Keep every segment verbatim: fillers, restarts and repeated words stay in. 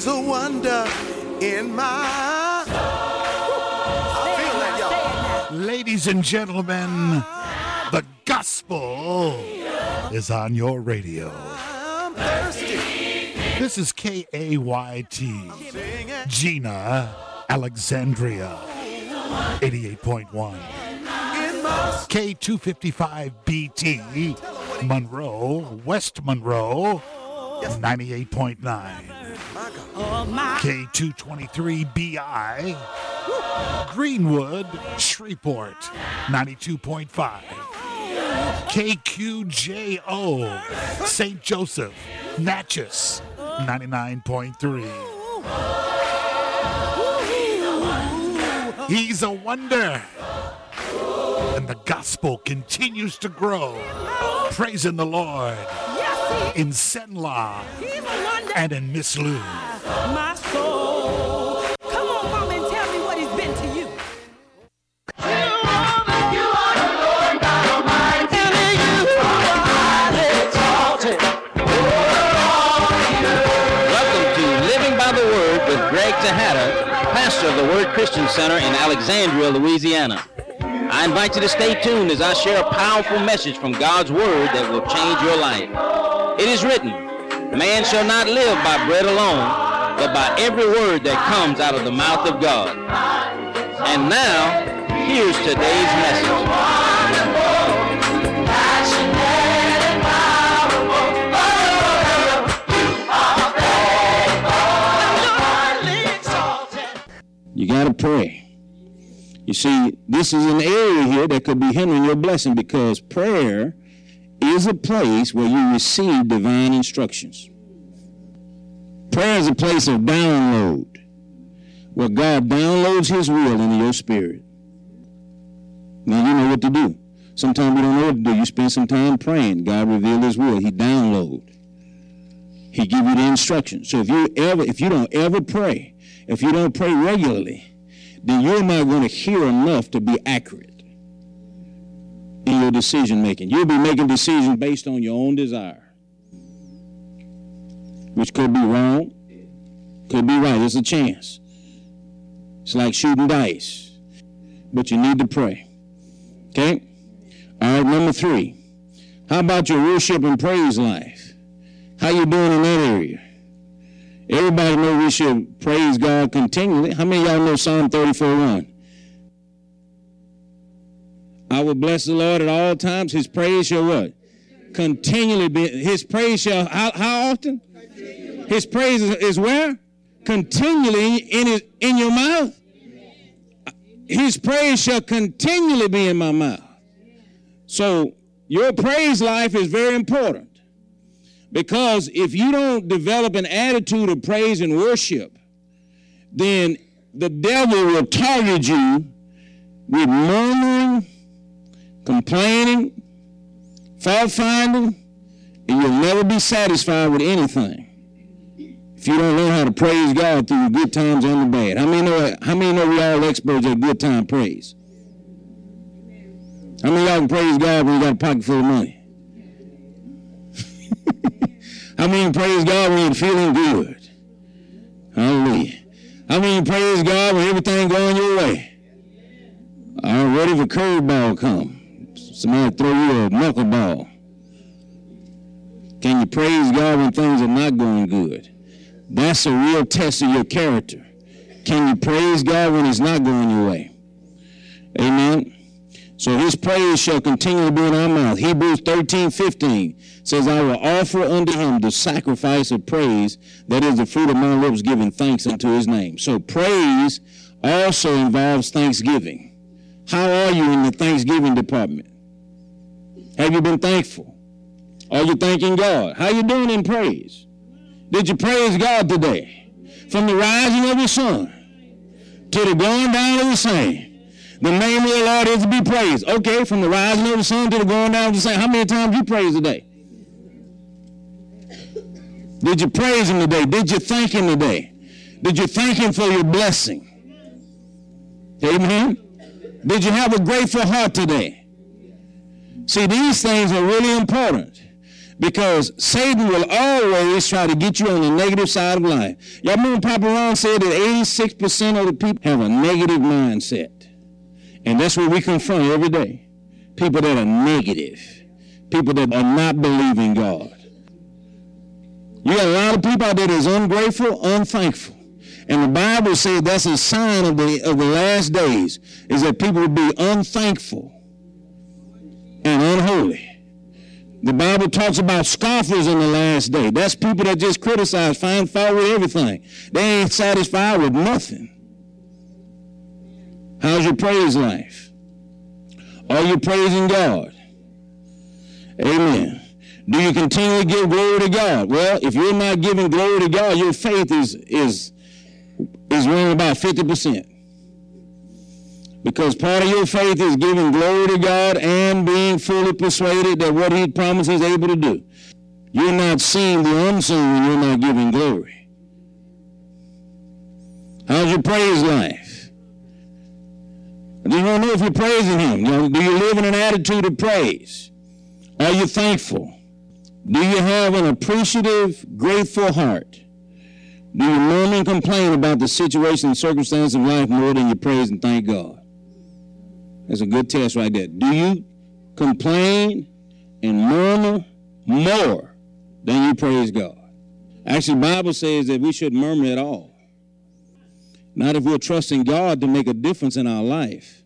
He's a wonder in my soul. I feel that, y'all. Ladies and gentlemen, the gospel is on your radio. I'm thirsty. This is K A Y T, Gina, Alexandria, eighty-eight point one. K two fifty-five B T, Monroe, West Monroe, ninety-eight point nine. K two twenty-three B I, Greenwood, Shreveport, ninety-two point five. K Q J O, Saint Joseph, Natchez, ninety-nine point three. He's a wonder. And the gospel continues to grow. Praising the Lord in Senla and in Miss Lou. My soul. Come on, mom, and tell me what he's been to you. You are the Lord God Almighty. And you are exalted. Welcome to Living by the Word with Greg Tejada, pastor of the Word Christian Center in Alexandria, Louisiana. I invite you to stay tuned as I share a powerful message from God's Word that will change your life. It is written, man shall not live by bread alone, but by every word that comes out of the mouth of God. And now, here's today's message. You got to pray. You see, this is an area here that could be hindering your blessing because prayer is a place where you receive divine instructions. Prayer is a place of download, where God downloads his will into your spirit. Now you know what to do. Sometimes you don't know what to do. You spend some time praying. God revealed his will. He download. He give you the instructions. So if you ever, if you don't ever pray, if you don't pray regularly, then you're not going to hear enough to be accurate in your decision making. You'll be making decisions based on your own desire, which could be wrong, could be right. There's a chance. It's like shooting dice, but you need to pray. Okay? All right, number three. How about your worship and praise life? How you doing in that area? Everybody know we should praise God continually. How many of y'all know Psalm thirty-four one? I will bless the Lord at all times. His praise shall what? Continually be. His praise shall, how, how often? Continually. His praise is, is where? Continually in, his, in your mouth. His praise shall continually be in my mouth. So your praise life is very important. Because if you don't develop an attitude of praise and worship, then the devil will target you with murmuring, complaining, fault finding, and you'll never be satisfied with anything if you don't learn how to praise God through the good times and the bad. How many know, how many know we all experts at good time praise? How many of y'all can praise God when you got a pocket full of money? I mean, praise God when you're feeling good. Hallelujah. I mean, praise God when everything going your way. I'm ready for curveball come. Somebody throw you a knuckleball. Can you praise God when things are not going good? That's a real test of your character. Can you praise God when it's not going your way? Amen. So his praise shall continue to be in our mouth. Hebrews thirteen fifteen says, I will offer unto him the sacrifice of praise, that is the fruit of my lips, giving thanks unto his name. So praise also involves thanksgiving. How are you in the thanksgiving department? Have you been thankful? Are you thanking God? How you doing in praise? Did you praise God today? From the rising of the sun to the going down of the same, the name of the Lord is to be praised. Okay, from the rising of the sun to the going down of the same. How many times you praise today? Did you praise him today? Did you thank him today? Did you thank him for your blessing? Amen. Did you have a grateful heart today? See, these things are really important Because Satan will always try to get you on the negative side of life. Y'all remember Papa Ron said that eighty-six percent of the people have a negative mindset. And that's what we confront every day. People that are negative. People that are not believing God. You got a lot of people out there that's ungrateful, unthankful. And the Bible says that's a sign of the of the last days, is that people will be unthankful and unholy. The Bible talks about scoffers in the last day. That's people that just criticize, find fault with everything. They ain't satisfied with nothing. How's your praise life? Are you praising God? Amen. Do you continually give glory to God? Well, if you're not giving glory to God, your faith is is is running about fifty percent. Because part of your faith is giving glory to God and being fully persuaded that what he promised he's able to do. You're not seeing the unseen when you're not giving glory. How's your praise life? I just want to know if you're praising him. You know, do you live in an attitude of praise? Are you thankful? Do you have an appreciative, grateful heart? Do you murmur and complain about the situation and circumstance of life more than you praise and thank God? That's a good test right there. Do you complain and murmur more than you praise God? Actually, the Bible says that we shouldn't murmur at all. Not if we're trusting God to make a difference in our life.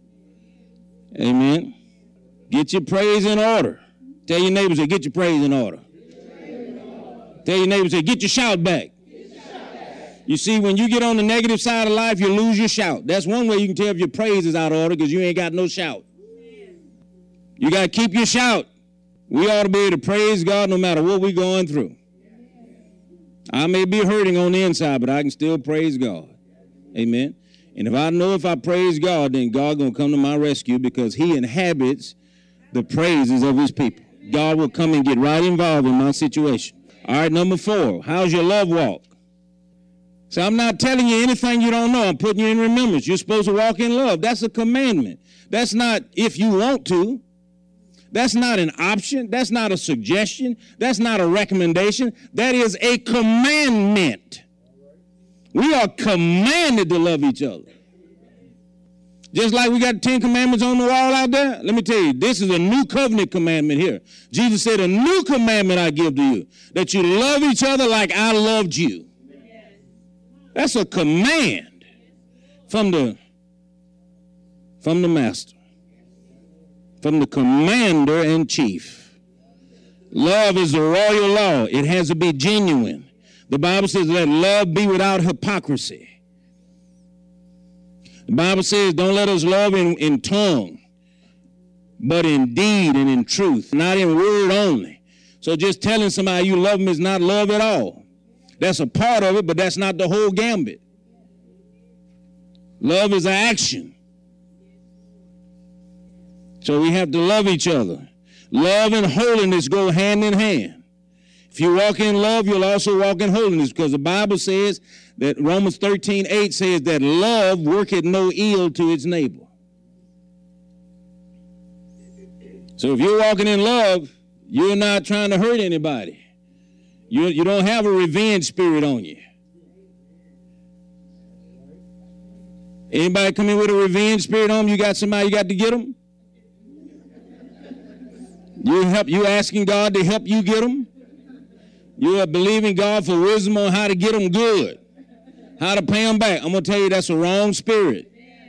Amen. Get your praise in order. Tell your neighbors, say, get your praise in order. Tell your neighbors, say, get your shout back. You see, when you get on the negative side of life, you lose your shout. That's one way you can tell if your praise is out of order, because you ain't got no shout. You got to keep your shout. We ought to be able to praise God no matter what we're going through. I may be hurting on the inside, but I can still praise God. Amen. And if I know if I praise God, then God going to come to my rescue, because he inhabits the praises of his people. God will come and get right involved in my situation. All right, number four, how's your love walk? So I'm not telling you anything you don't know. I'm putting you in remembrance. You're supposed to walk in love. That's a commandment. That's not if you want to. That's not an option. That's not a suggestion. That's not a recommendation. That is a commandment. We are commanded to love each other. Just like we got the Ten Commandments on the wall out there. Let me tell you, this is a new covenant commandment here. Jesus said, a new commandment I give to you, that you love each other like I loved you. That's a command from the, from the master, from the commander in chief. Love is the royal law. It has to be genuine. The Bible says, let love be without hypocrisy. The Bible says, don't let us love in, in tongue, but in deed and in truth, not in word only. So just telling somebody you love them is not love at all. That's a part of it, but that's not the whole gambit. Love is an action. So we have to love each other. Love and holiness go hand in hand. If you walk in love, you'll also walk in holiness, because the Bible says that Romans thirteen eight says that love worketh no ill to its neighbor. So if you're walking in love, you're not trying to hurt anybody. You, you don't have a revenge spirit on you. Anybody come in with a revenge spirit on them? You got somebody you got to get them? You help. You asking God to help you get them? You are believing God for wisdom on how to get them good, how to pay them back. I'm going to tell you that's a wrong spirit.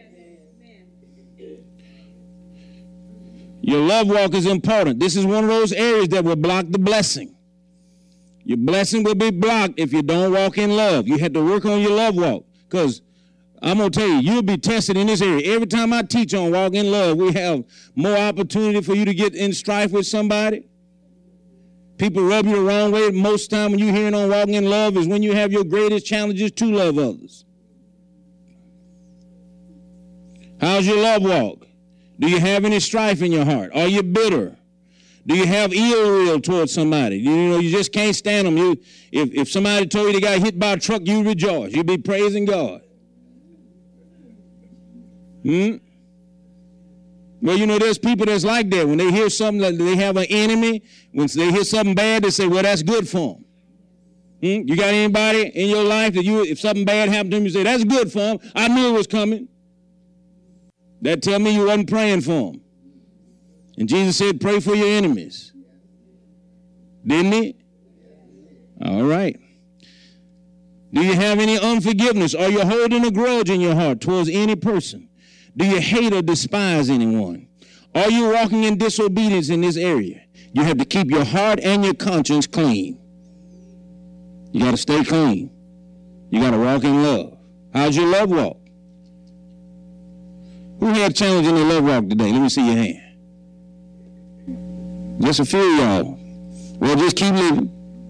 Your love walk is important. This is one of those areas that will block the blessing. Your blessing will be blocked if you don't walk in love. You have to work on your love walk, because I'm going to tell you, you'll be tested in this area. Every time I teach on walk in love, we have more opportunity for you to get in strife with somebody. People rub you the wrong way. Most of the time when you're hearing on walking in love is when you have your greatest challenges to love others. How's your love walk? Do you have any strife in your heart? Are you bitter? Do you have ill will towards somebody? You know, you just can't stand them. You, if, if somebody told you they got hit by a truck, you rejoice. You'd be praising God. Hmm? Well, you know, there's people that's like that. When they hear something, like they have an enemy, when they hear something bad, they say, well, that's good for them. Hmm? You got anybody in your life that you, if something bad happened to them, you say, that's good for them. I knew it was coming. That tell me you wasn't praying for them. And Jesus said, pray for your enemies. Didn't he? All right. Do you have any unforgiveness? Are you holding a grudge in your heart towards any person? Do you hate or despise anyone? Are you walking in disobedience in this area? You have to keep your heart and your conscience clean. You got to stay clean. You got to walk in love. How's your love walk? Who had challenge in their love walk today? Let me see your hand. Just a few of y'all. Well, just keep living.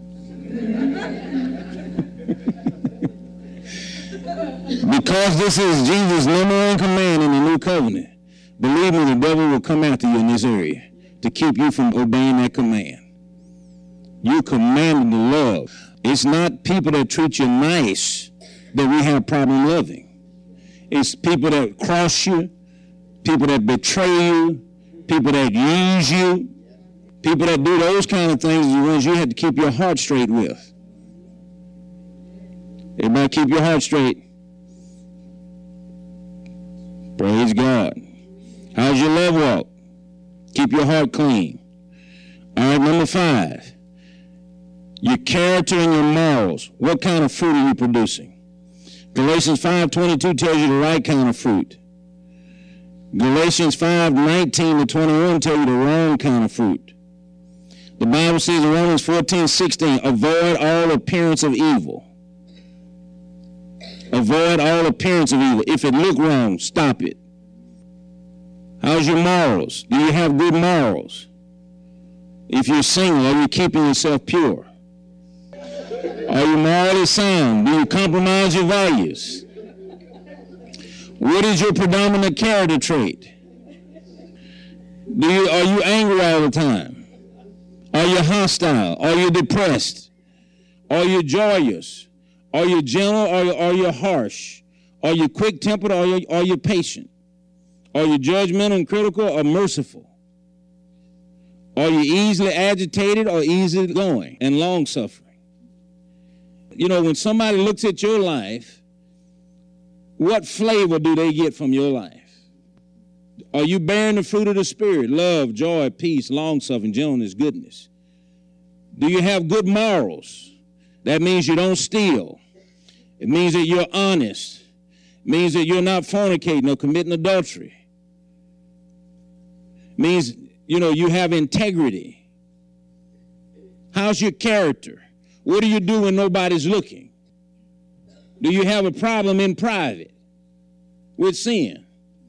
Because this is Jesus' number one command in the new covenant, believe me, the devil will come after you in this area to keep you from obeying that command. You commanded to love. It's not people that treat you nice that we have problem loving. It's people that cross you, people that betray you, people that use you, people that do those kind of things are the ones you have to keep your heart straight with. Everybody keep your heart straight. Praise God. How's your love walk? Keep your heart clean. All right, number five. Your character and your morals. What kind of fruit are you producing? Galatians five twenty-two tells you the right kind of fruit. Galatians five nineteen to twenty-one tell you the wrong kind of fruit. The Bible says in Romans fourteen sixteen, avoid all appearance of evil. Avoid all appearance of evil. If it look wrong, stop it. How's your morals? Do you have good morals? If you're single, are you keeping yourself pure? Are you morally sound? Do you compromise your values? What is your predominant character trait? Do you, are you angry all the time? Are you hostile? Are you depressed? Are you joyous? Are you gentle or are you harsh? Are you quick-tempered or are you, are you patient? Are you judgmental and critical or merciful? Are you easily agitated or easily going and long-suffering? You know, when somebody looks at your life, what flavor do they get from your life? Are you bearing the fruit of the Spirit? Love, joy, peace, long-suffering, gentleness, goodness. Do you have good morals? That means you don't steal. It means that you're honest. It means that you're not fornicating or committing adultery. It means, you know, you have integrity. How's your character? What do you do when nobody's looking? Do you have a problem in private with sin?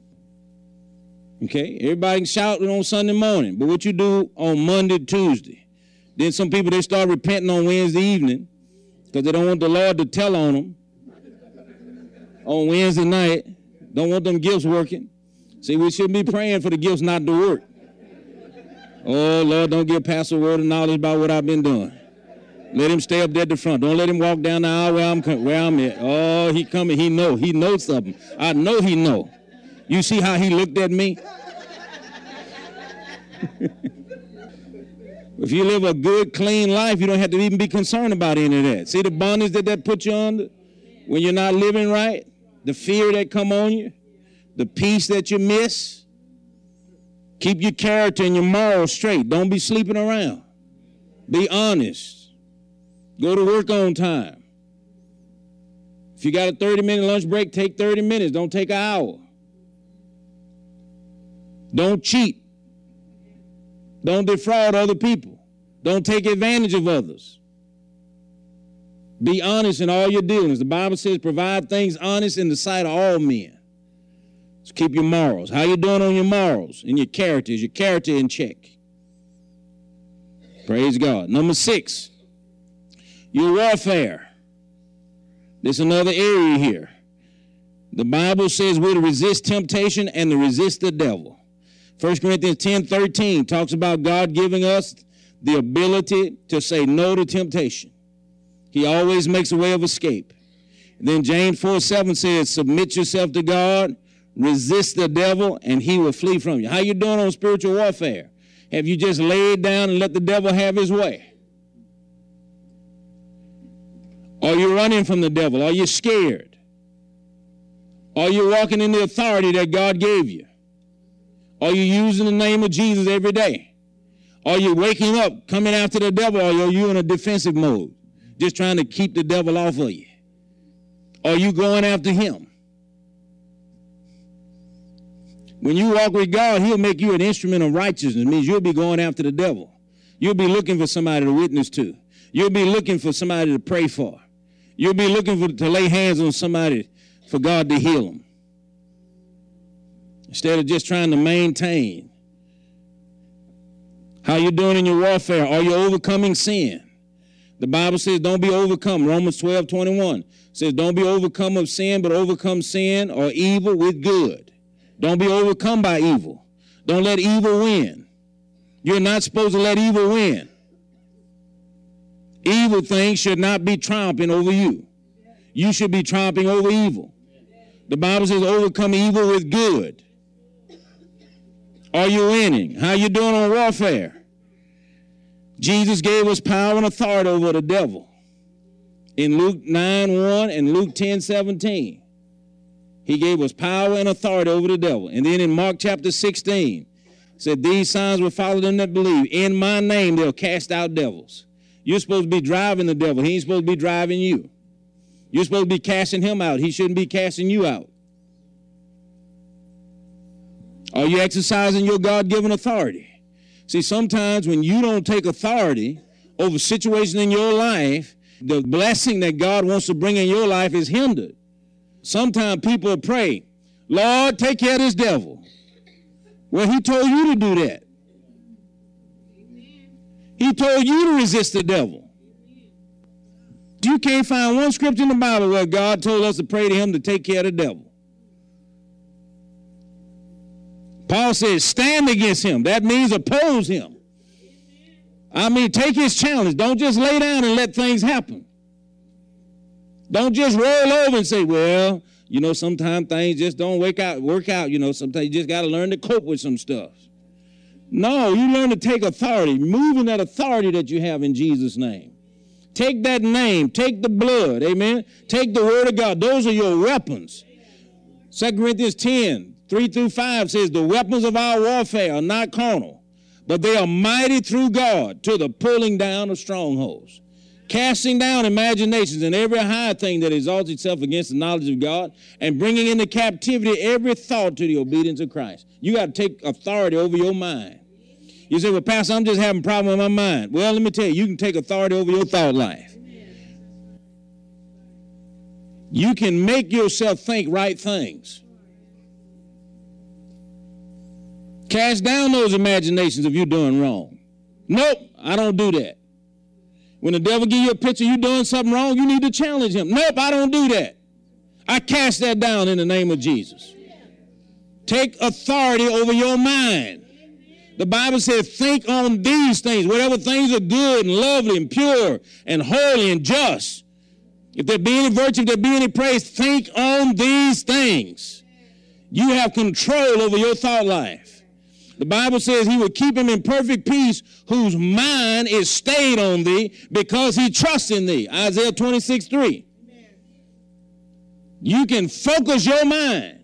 Okay, everybody can shout it on Sunday morning, but what you do on Monday, Tuesday. Then some people, they start repenting on Wednesday evening because they don't want the Lord to tell on them. On Wednesday night, don't want them gifts working. See, we shouldn't be praying for the gifts not to work. Oh, Lord, don't give Pastor a word of knowledge about what I've been doing. Let him stay up there at the front. Don't let him walk down the aisle where I'm, where I'm at. Oh, he coming. He know. He knows something. I know he know. You see how he looked at me? If you live a good, clean life, you don't have to even be concerned about any of that. See the bondage that that puts you under when you're not living right? The fear that come on you? The peace that you miss? Keep your character and your morals straight. Don't be sleeping around. Be honest. Go to work on time. If you got a thirty-minute lunch break, take thirty minutes. Don't take an hour. Don't cheat. Don't defraud other people. Don't take advantage of others. Be honest in all your dealings. The Bible says provide things honest in the sight of all men. So keep your morals. How you doing on your morals and your character? Is your character in check? Praise God. Number six, your warfare. There's another area here. The Bible says we're to resist temptation and to resist the devil. First Corinthians ten thirteen talks about God giving us the ability to say no to temptation. He always makes a way of escape. And then James four seven says, submit yourself to God, Resist the devil, and he will flee from you. How you doing on spiritual warfare? Have you just laid down and let the devil have his way? Are you running from the devil? Are you scared? Are you walking in the authority that God gave you? Are you using the name of Jesus every day? Are you waking up, coming after the devil, or are you in a defensive mode, just trying to keep the devil off of you? Are you going after him? When you walk with God, he'll make you an instrument of righteousness. It means you'll be going after the devil. You'll be looking for somebody to witness to. You'll be looking for somebody to pray for. You'll be looking for to lay hands on somebody for God to heal them. Instead of just trying to maintain. How you doing in your warfare? Are you overcoming sin? The Bible says don't be overcome. Romans twelve twenty-one says don't be overcome of sin, but overcome sin or evil with good. Don't be overcome by evil. Don't let evil win. You're not supposed to let evil win. Evil things should not be triumphing over you. You should be triumphing over evil. The Bible says overcome evil with good. Are you winning? How you doing on warfare? Jesus gave us power and authority over the devil. In Luke nine one and Luke ten seventeen. He gave us power and authority over the devil. And then in Mark chapter sixteen, said these signs will follow them that believe. In my name they'll cast out devils. You're supposed to be driving the devil. He ain't supposed to be driving you. You're supposed to be casting him out. He shouldn't be casting you out. Are you exercising your God-given authority? See, sometimes when you don't take authority over situations in your life, the blessing that God wants to bring in your life is hindered. Sometimes people pray, Lord, take care of this devil. Well, he told you to do that. He told you to resist the devil. You can't find one scripture in the Bible where God told us to pray to him to take care of the devil. Paul says, stand against him. That means oppose him. I mean, take his challenge. Don't just lay down and let things happen. Don't just roll over and say, well, you know, sometimes things just don't work out, work out. You know, sometimes you just got to learn to cope with some stuff. No, you learn to take authority, move in that authority that you have in Jesus' name. Take that name, take the blood, amen? Take the word of God. Those are your weapons. Second Corinthians ten, three through five says, the weapons of our warfare are not carnal, but they are mighty through God to the pulling down of strongholds, casting down imaginations and every high thing that exalts itself against the knowledge of God, and bringing into captivity every thought to the obedience of Christ. You got to take authority over your mind. You say, well, Pastor, I'm just having a problem with my mind. Well, let me tell you, you can take authority over your thought life. You can make yourself think right things. Cast down those imaginations if you're doing wrong. Nope, I don't do that. When the devil give you a picture you doing something wrong, you need to challenge him. Nope, I don't do that. I cast that down in the name of Jesus. Take authority over your mind. The Bible says, think on these things, whatever things are good and lovely and pure and holy and just. If there be any virtue, if there be any praise, think on these things. You have control over your thought life. The Bible says he will keep him in perfect peace whose mind is stayed on thee because he trusts in thee. Isaiah twenty-six three. You can focus your mind.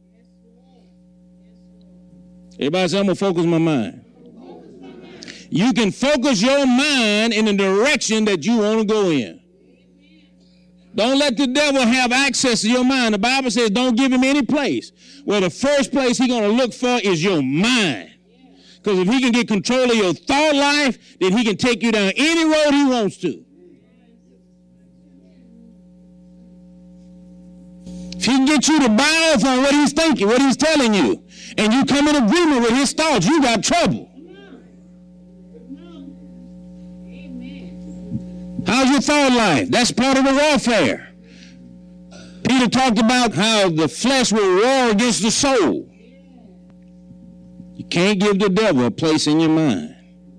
Everybody say, I'm going to focus my mind. You can focus your mind in the direction that you want to go in. Don't let the devil have access to your mind. The Bible says don't give him any place. Well, the first place he's going to look for is your mind. Because if he can get control of your thought life, then he can take you down any road he wants to. If he can get you to buy off on what he's thinking, what he's telling you, and you come in agreement with his thoughts, you got trouble. How's your thought life? That's part of the warfare. Peter talked about how the flesh will war against the soul. You can't give the devil a place in your mind.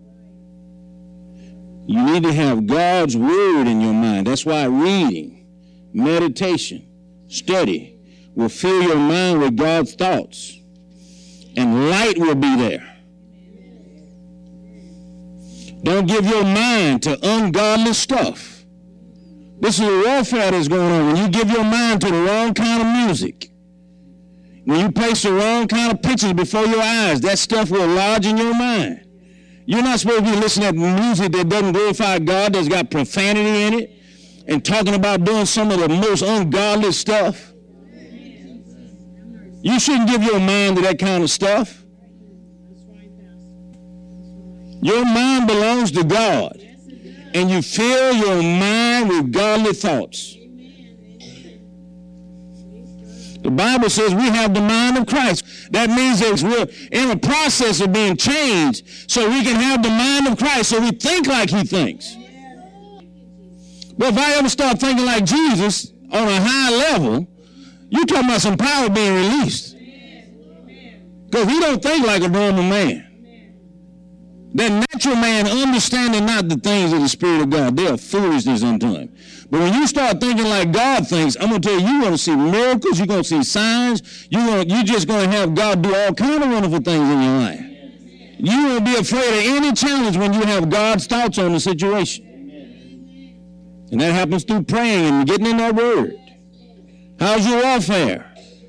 You need to have God's word in your mind. That's why reading, meditation, study, will fill your mind with God's thoughts, and light will be there. Don't give your mind to ungodly stuff. This is a warfare that's going on. When you give your mind to the wrong kind of music, when you place the wrong kind of pictures before your eyes, that stuff will lodge in your mind. You're not supposed to be listening to music that doesn't glorify God, that's got profanity in it, and talking about doing some of the most ungodly stuff. You shouldn't give your mind to that kind of stuff. Your mind belongs to God, and you fill your mind with godly thoughts. The Bible says we have the mind of Christ. That means that we're in a process of being changed so we can have the mind of Christ, so we think like he thinks. But if I ever start thinking like Jesus on a high level, you're talking about some power being released. Because he don't think like a normal man. That natural man understanding not the things of the Spirit of God, they are foolishness unto him. But when you start thinking like God thinks, I'm going to tell you, you're going to see miracles, you're going to see signs, you're, going to, you're just going to have God do all kinds of wonderful things in your life. You won't be afraid of any challenge when you have God's thoughts on the situation. And that happens through praying and getting in that word. How's your warfare?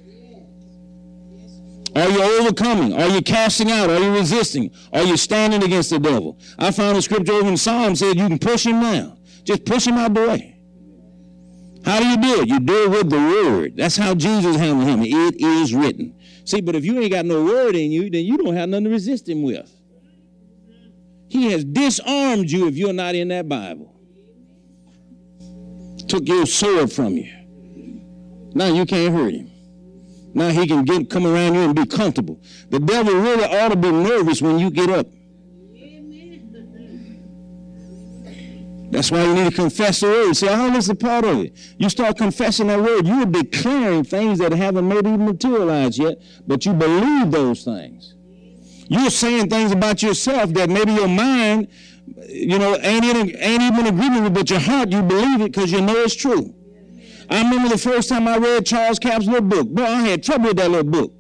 Are you overcoming? Are you casting out? Are you resisting? Are you standing against the devil? I found a scripture over in Psalms said you can push him down. Just push him out the way. How do you do it? You do it with the word. That's how Jesus handled him. It is written. See, but if you ain't got no word in you, then you don't have nothing to resist him with. He has disarmed you if you're not in that Bible. Took your sword from you. Now you can't hurt him. Now he can get come around you and be comfortable. The devil really ought to be nervous when you get up. That's why you need to confess the word. See, oh, this is a part of it. You start confessing that word, you are declaring things that haven't maybe even materialized yet, but you believe those things. You're saying things about yourself that maybe your mind, you know, ain't, in, ain't even agreement with, but your heart, you believe it because you know it's true. I remember the first time I read Charles Capp's little book. Boy, I had trouble with that little book.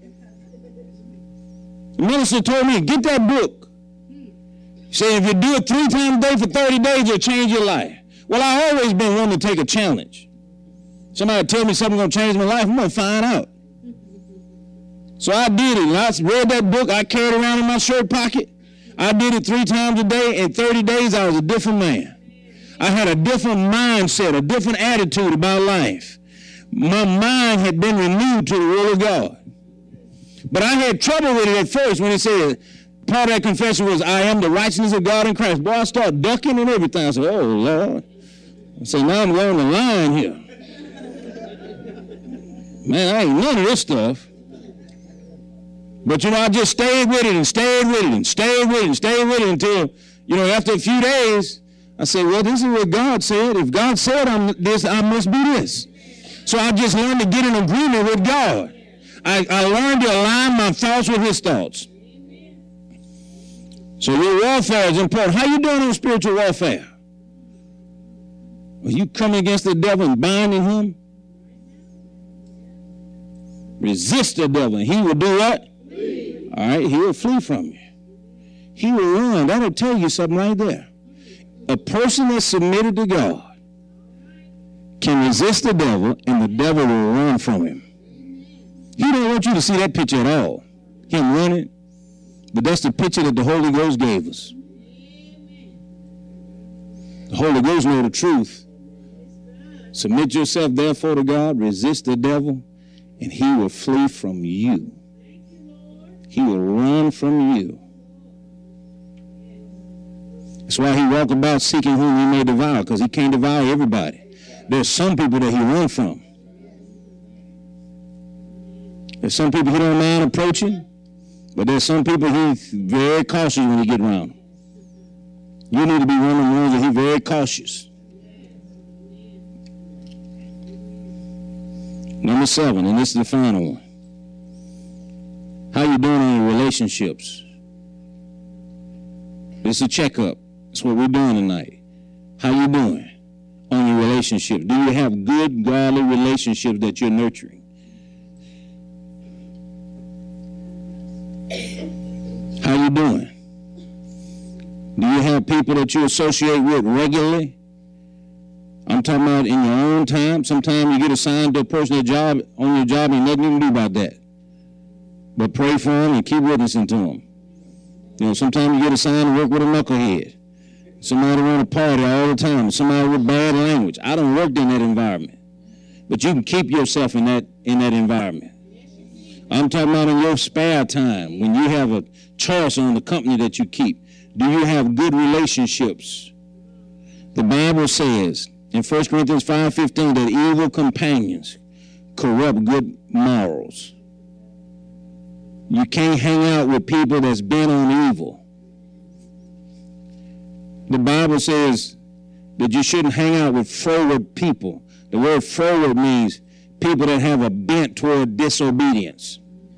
The minister told me, get that book. He said, if you do it three times a day for thirty days, it'll change your life. Well, I've always been wanting to take a challenge. Somebody tell me something's going to change my life, I'm going to find out. So I did it. And I read that book. I carried it around in my shirt pocket. I did it three times a day. In thirty days, I was a different man. I had a different mindset, a different attitude about life. My mind had been renewed to the will of God. But I had trouble with it at first when it said, part of that confession was, I am the righteousness of God in Christ. Boy, I started ducking and everything. I said, oh, Lord. I said, now I'm going the line here. Man, I ain't none of this stuff. But, you know, I just stayed with it and stayed with it and stayed with it and stayed with it until, you know, after a few days, I said, well, this is what God said. If God said I'm this, I must be this. So I just learned to get in agreement with God. I, I learned to align my thoughts with his thoughts. So your warfare is important. How you doing in spiritual warfare? Are you coming against the devil and binding him? Resist the devil and he will do what? Flee. All right, he will flee from you. He will run. That'll tell you something right there. A person that's submitted to God can resist the devil and the devil will run from him. He don't want you to see that picture at all. Him running. But that's the picture that the Holy Ghost gave us. The Holy Ghost knows the truth. Submit yourself therefore to God, resist the devil, and he will flee from you. He will run from you. That's why he walked about seeking whom he may devour, because he can't devour everybody. There's some people that he runs from. There's some people he don't mind approaching, but there's some people he's very cautious when you get around them. You need to be one of the ones that he's very cautious. Number seven, and this is the final one. How you doing in your relationships? This is a checkup. That's what we're doing tonight. How you doing on your relationship? Do you have good, godly relationships that you're nurturing? have people that you associate with regularly. I'm talking about in your own time. Sometimes you get assigned to a person at job, on your job, and nothing you can do about that. But pray for them and keep witnessing to them. You know, sometimes you get assigned to work with a knucklehead. Somebody want to party all the time. Somebody with bad language. I don't work in that environment. But you can keep yourself in that in that environment. I'm talking about in your spare time, when you have a choice on the company that you keep. Do you have good relationships? The Bible says in First Corinthians five fifteen that evil companions corrupt good morals. You can't hang out with people that's bent on evil. The Bible says that you shouldn't hang out with froward people. The word froward means people that have a bent toward disobedience.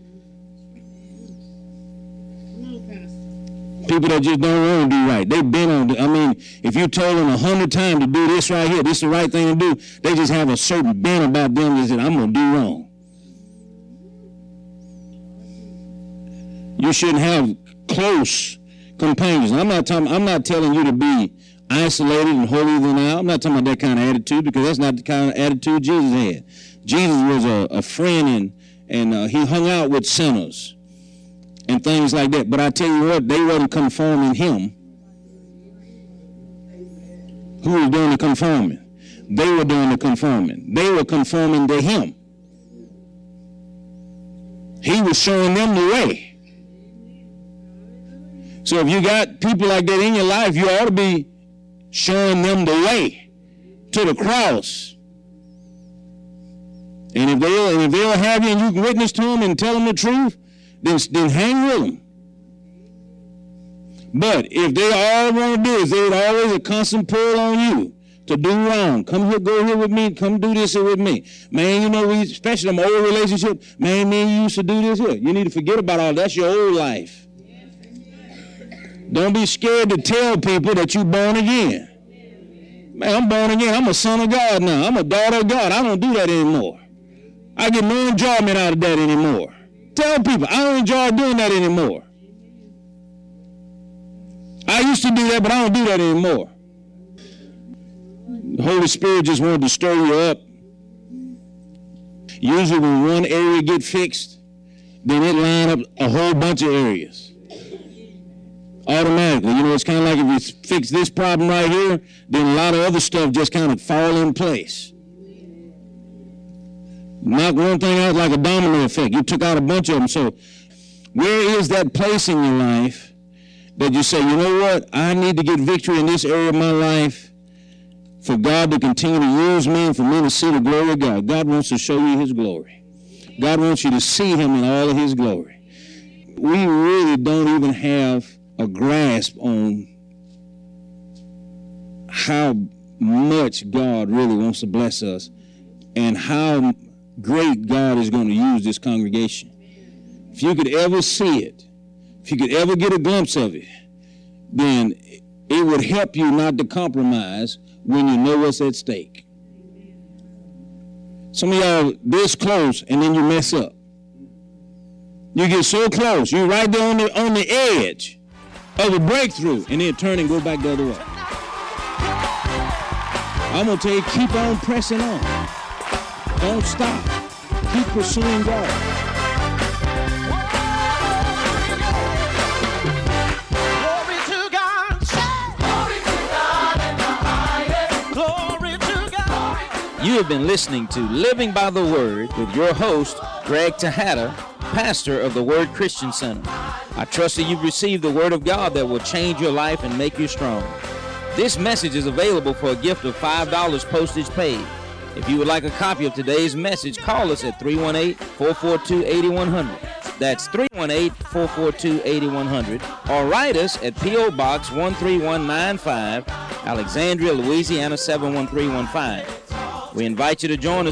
People that just don't want to do right. They bent on, I mean, if you told them a hundred times to do this right here, this is the right thing to do, they just have a certain bent about them that said, I'm going to do wrong. You shouldn't have close companions. I'm not talking, I'm not telling you to be isolated and holier than thou. I'm not talking about that kind of attitude, because that's not the kind of attitude Jesus had. Jesus was a, a friend, and, and uh, he hung out with sinners and things like that. But I tell you what, they wasn't conforming him. Who was doing the conforming? They were doing the conforming. They were conforming to him. He was showing them the way. So if you got people like that in your life, you ought to be showing them the way to the cross. And if they'll, and if they'll have you and you can witness to them and tell them the truth, then, then hang with them. But if they all want to do is there's always a constant pull on you to do wrong. Come here, go here with me. Come do this here with me. Man, you know, we, especially them old relationship, man, me and you used to do this here. You need to forget about all that. That's your old life. Don't be scared to tell people that you're born again. Man, I'm born again. I'm a son of God now. I'm a daughter of God. I don't do that anymore. I get no enjoyment out of that anymore. Tell people, I don't enjoy doing that anymore. I used to do that, but I don't do that anymore. The Holy Spirit just wanted to stir you up. Usually when one area get fixed, then it line up a whole bunch of areas. Automatically. You know, it's kind of like if you fix this problem right here, then a lot of other stuff just kind of fall in place. Knock one thing out like a domino effect. You took out a bunch of them. So where is that place in your life that you say, you know what, I need to get victory in this area of my life for God to continue to use me and for me to see the glory of God. God wants to show you his glory. God wants you to see him in all of his glory. We really don't even have a grasp on how much God really wants to bless us and how great God is going to use this congregation. If you could ever see it, if you could ever get a glimpse of it, then it would help you not to compromise when you know what's at stake. Some of y'all this close and then you mess up. You get so close, you're right there on the, on the edge of a breakthrough, and then turn and go back the other way. I'm going to tell you, keep on pressing on. Don't stop. Keep pursuing God. Glory to God. Glory to God in the highest. Glory to God. You have been listening to Living by the Word with your host, Greg Tejada, pastor of the Word Christian Center. I trust that you've received the Word of God that will change your life and make you strong. This message is available for a gift of five dollars postage paid. If you would like a copy of today's message, call us at three one eight, four four two, eight one zero zero. That's three one eight, four four two, eight one zero zero. Or write us at P O Box one three one nine five, Alexandria, Louisiana seven one three one five. We invite you to join us